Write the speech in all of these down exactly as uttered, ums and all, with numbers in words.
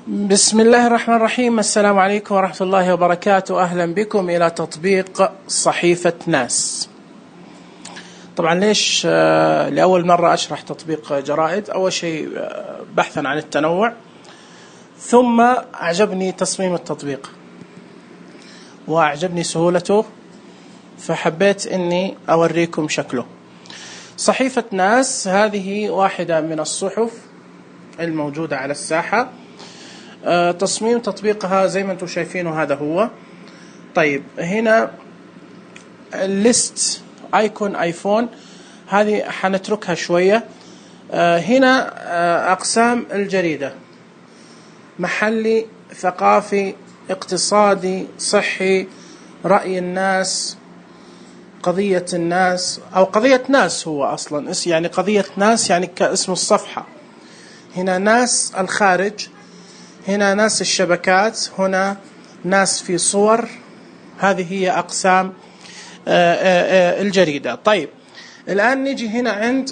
بسم الله الرحمن الرحيم. السلام عليكم ورحمة الله وبركاته. أهلا بكم إلى تطبيق صحيفة ناس. طبعا ليش لأول مرة أشرح تطبيق جرائد؟ أول شيء بحثا عن التنوع، ثم أعجبني تصميم التطبيق وأعجبني سهولته، فحبيت أني أوريكم شكله. صحيفة ناس هذه واحدة من الصحف الموجودة على الساحة. تصميم تطبيقها زي ما انتم شايفينه هذا هو. طيب هنا الليست ايكون ايفون، هذه حنتركها شوية. هنا اقسام الجريدة: محلي، ثقافي، اقتصادي، صحي، رأي الناس، قضية الناس او قضية ناس. هو اصلا يعني قضية ناس يعني كاسم الصفحة. هنا ناس الخارج، هنا ناس الشبكات، هنا ناس في صور. هذه هي أقسام الجريدة. طيب الآن نجي هنا عند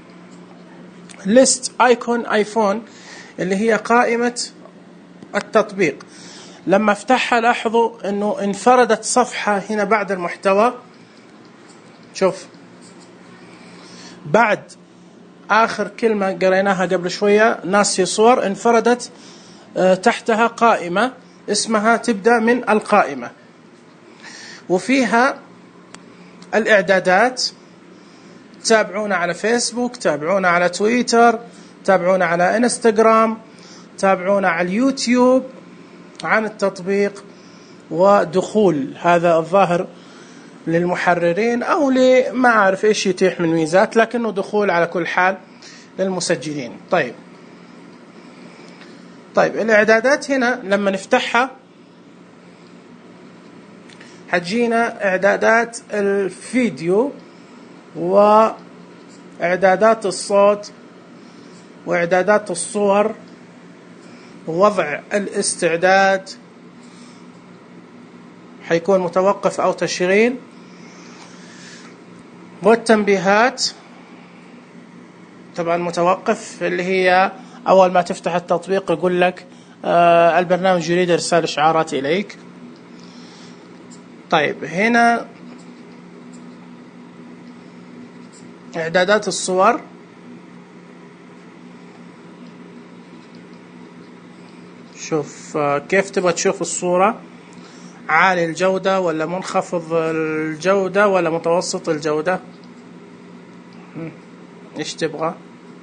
list icon iPhone اللي هي قائمة التطبيق. لما افتحها لاحظوا أنه انفردت صفحة هنا بعد المحتوى. شوف بعد آخر كلمة قريناها قبل شوية ناس في صور، انفردت تحتها قائمة اسمها تبدأ من القائمة، وفيها الإعدادات. تابعونا على فيسبوك، تابعونا على تويتر، تابعونا على انستغرام، تابعونا على اليوتيوب عن التطبيق. ودخول هذا الظاهر للمحررين أو لما أعرف إيش يتيح من ميزات، لكنه دخول على كل حال للمسجلين. طيب طيب الإعدادات هنا لما نفتحها حتجينا إعدادات الفيديو وإعدادات الصوت وإعدادات الصور ووضع الاستعداد، حيكون متوقف أو تشغيل، والتنبيهات طبعا متوقف، اللي هي أول ما تفتح التطبيق يقول لك آه البرنامج يريد إرسال إشعارات إليك. طيب هنا إعدادات الصور. شوف آه كيف تبغى تشوف الصورة، عالي الجودة ولا منخفض الجودة ولا متوسط الجودة، إيش تبغى؟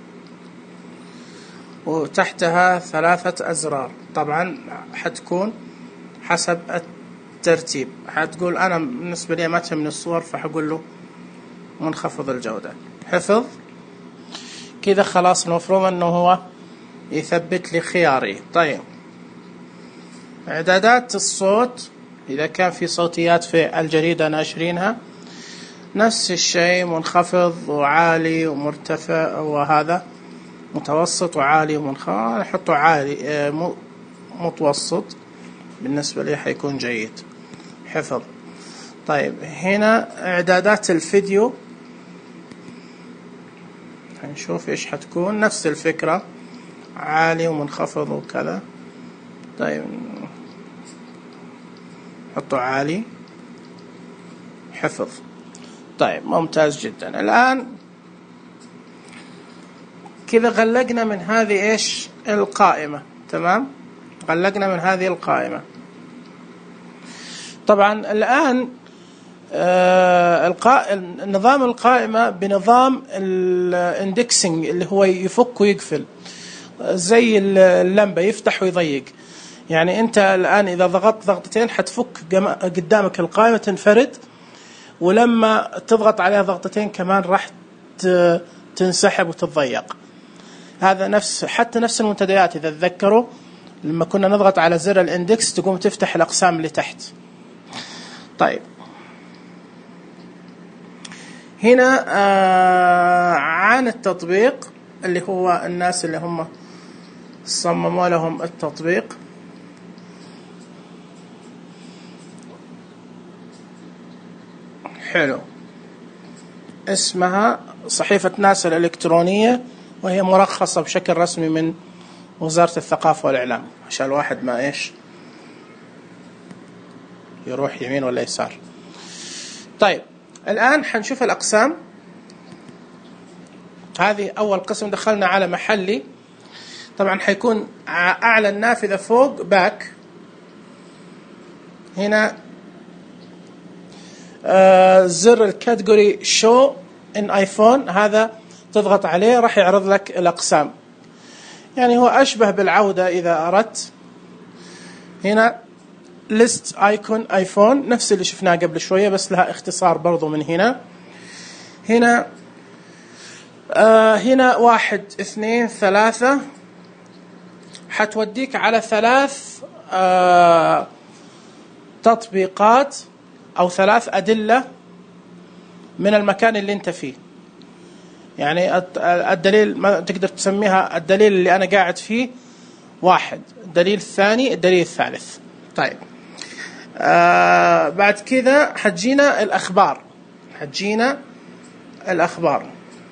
وتحتها ثلاثة أزرار، طبعا حتكون حسب الترتيب. حتقول أنا بالنسبة لي ما تهمني الصور، فحقول له منخفض الجودة. حفظ كذا خلاص، المفروض أنه هو يثبت لي خياري. طيب إعدادات الصوت، إذا كان في صوتيات في الجريدة ناشرينها نفس الشيء، منخفض وعالي ومرتفع، وهذا متوسط وعالي ومنخفض. نحطه عالي متوسط، بالنسبة لي حيكون جيد. حفظ. طيب هنا إعدادات الفيديو، هنشوف إيش حتكون، نفس الفكرة، عالي ومنخفض وكذا. طيب حطه عالي. حفظ. طيب ممتاز جدا. الآن كذا غلقنا من هذه إيش القائمة. تمام، غلقنا من هذه القائمة. طبعا الآن آه القا... نظام القائمة بنظام الاندكسنج اللي هو يفك ويقفل، زي اللمبة يفتح ويضيق. يعني أنت الآن إذا ضغطت ضغطتين حتفك قدامك القائمة تنفرد، ولما تضغط عليها ضغطتين كمان راح تنسحب وتتضيق. هذا نفس حتى نفس المنتديات إذا تذكروا لما كنا نضغط على زر الاندكس تقوم تفتح الأقسام اللي تحت. طيب هنا آه عن التطبيق اللي هو الناس اللي هم صمموا لهم التطبيق. حلو، اسمها صحيفة ناس الإلكترونية، وهي مرخصة بشكل رسمي من وزارة الثقافة والإعلام، عشان الواحد ما إيش يروح يمين ولا يسار. طيب الآن حنشوف الأقسام. هذه أول قسم، دخلنا على محلي. طبعا حيكون أعلى النافذة فوق باك. هنا آه زر الكاتيجوري شو إن آيفون، هذا تضغط عليه راح يعرض لك الأقسام. يعني هو أشبه بالعودة إذا أردت. هنا ليست آيكون آيفون، نفس اللي شفناه قبل شوية بس لها اختصار برضو من هنا. هنا آه هنا واحد اثنين ثلاثة، حتوديك على ثلاث آه تطبيقات أو ثلاث أدلة من المكان اللي أنت فيه. يعني الدليل ما تقدر تسميها الدليل اللي أنا قاعد فيه واحد، الدليل الثاني، الدليل الثالث. طيب آه بعد كذا حتجينا الأخبار، حتجينا الأخبار.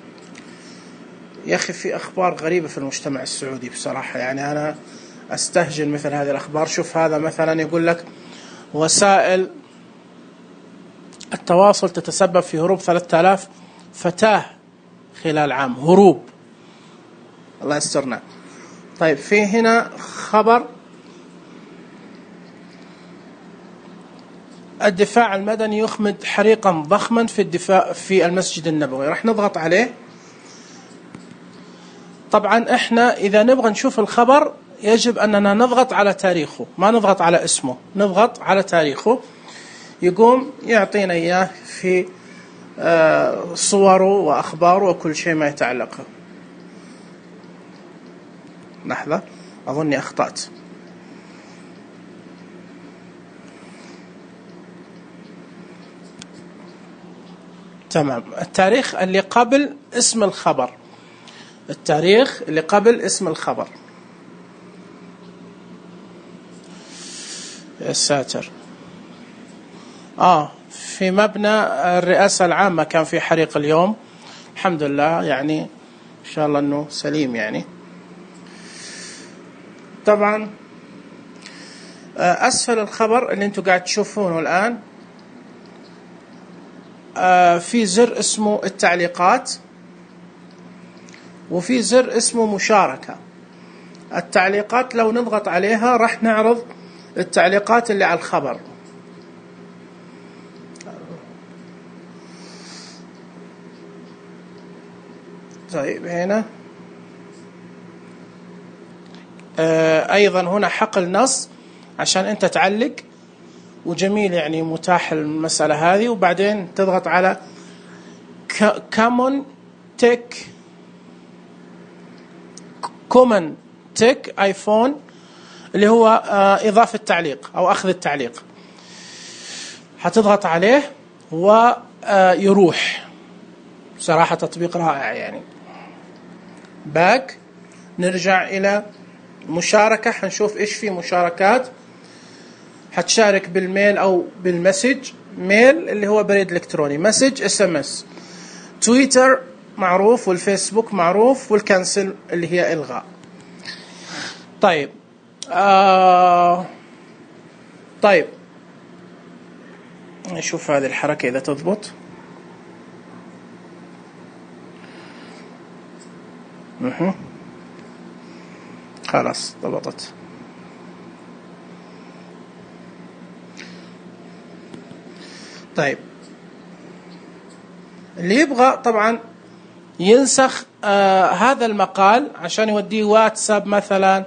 يا أخي في أخبار غريبة في المجتمع السعودي بصراحة، يعني أنا أستهجن مثل هذه الأخبار. شوف هذا مثلا يقول لك وسائل التواصل تتسبب في هروب ثلاثة آلاف فتاة خلال عام. هروب، الله يسترنا. طيب في هنا خبر الدفاع المدني يخمد حريقا ضخما في الدفاع في المسجد النبوي، راح نضغط عليه. طبعا احنا اذا نبغى نشوف الخبر يجب اننا نضغط على تاريخه، ما نضغط على اسمه، نضغط على تاريخه، يقوم يعطينا اياه في صوره واخباره وكل شيء ما يتعلق. لحظة اظني اخطأت. تمام، التاريخ اللي قبل اسم الخبر، التاريخ اللي قبل اسم الخبر. يا ساتر. آه في مبنى الرئاسة العامة كان في حريق اليوم، الحمد لله، يعني إن شاء الله أنه سليم. يعني طبعا أسفل الخبر اللي أنتم قاعد تشوفونه الآن في زر اسمه التعليقات، وفي زر اسمه مشاركة. التعليقات لو نضغط عليها راح نعرض التعليقات اللي على الخبر. طيب هنا آه أيضا هنا حقل نص عشان أنت تعلق، وجميل يعني متاح المسألة هذه. وبعدين تضغط على كومن تك كومن تك آيفون اللي هو آه إضافة تعليق أو أخذ التعليق، هتضغط عليه ويروح. صراحة تطبيق رائع يعني. باك، نرجع إلى مشاركة، حنشوف إيش في مشاركات. حتشارك بالميل أو بالمسج. ميل اللي هو بريد إلكتروني، مسج اس ام اس، تويتر معروف، والفيسبوك معروف، والكنسل اللي هي إلغاء. طيب آه طيب نشوف هذه الحركة إذا تضبط. مه. خلاص ضبطت. طيب اللي يبغى طبعا ينسخ آه هذا المقال عشان يوديه واتساب مثلا،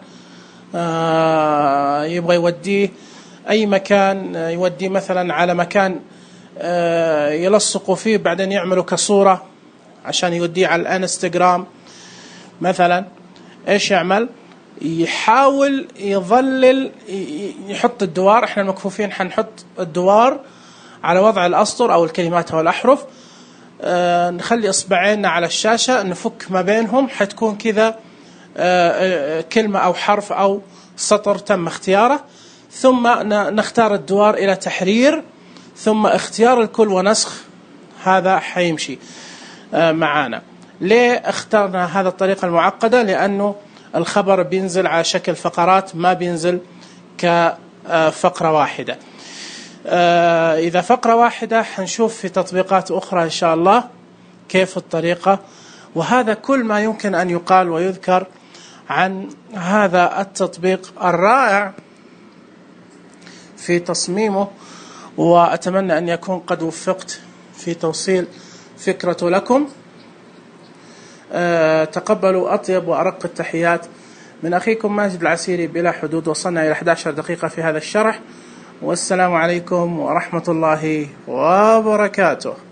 آه يبغى يوديه أي مكان، آه يوديه مثلا على مكان آه يلصقوا فيه، بعدين يعملوا كصورة عشان يوديه على الانستغرام مثلا. ايش يعمل؟ يحاول يظلل، يحط الدوار. احنا المكفوفين حنحط الدوار على وضع الأسطر أو الكلمات أو الأحرف. آه نخلي إصبعيننا على الشاشة، نفك ما بينهم، حتكون كذا آه كلمة أو حرف أو سطر تم اختياره. ثم نختار الدوار إلى تحرير، ثم اختيار الكل ونسخ. هذا حيمشي آه معانا. ليه اخترنا هذا الطريقة المعقدة؟ لأنه الخبر بينزل على شكل فقرات، ما بينزل كفقرة واحدة. إذا فقرة واحدة حنشوف في تطبيقات أخرى إن شاء الله كيف الطريقة. وهذا كل ما يمكن أن يقال ويذكر عن هذا التطبيق الرائع في تصميمه، وأتمنى أن يكون قد وفقت في توصيل فكرته لكم. أه تقبلوا أطيب وأرق التحيات من أخيكم ماجد العسيري بلا حدود. وصلنا إلى إحدى عشرة دقيقة في هذا الشرح، والسلام عليكم ورحمة الله وبركاته.